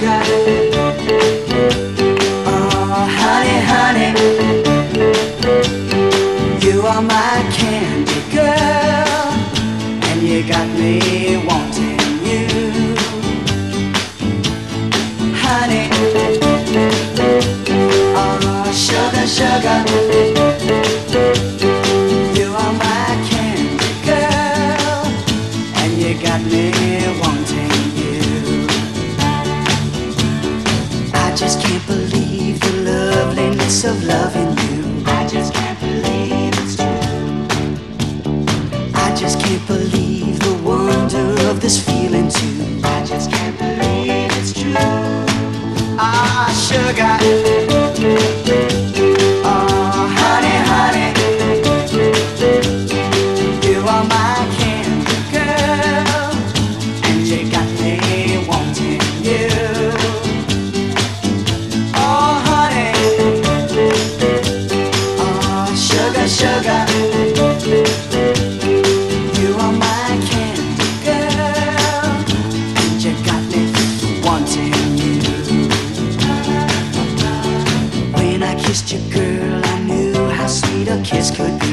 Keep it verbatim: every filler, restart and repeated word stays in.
sugar. Oh, honey, honey, you are my candy girl, and you got me wanting you. Honey, oh, sugar, sugar, you are my candy girl, and you got me wanting you. I just can't believe the loveliness of loving you. I just can't believe it's true. I just can't believe the wonder of this feeling too. I just can't believe it's true. Ah, sugar. Oh, honey, honey, you are my candy girl, and you got me wanting you. Oh, honey, oh, sugar, sugar, you are my candy girl, and you got me wanting you. When I kissed you, girl, I knew how sweet a kiss could be.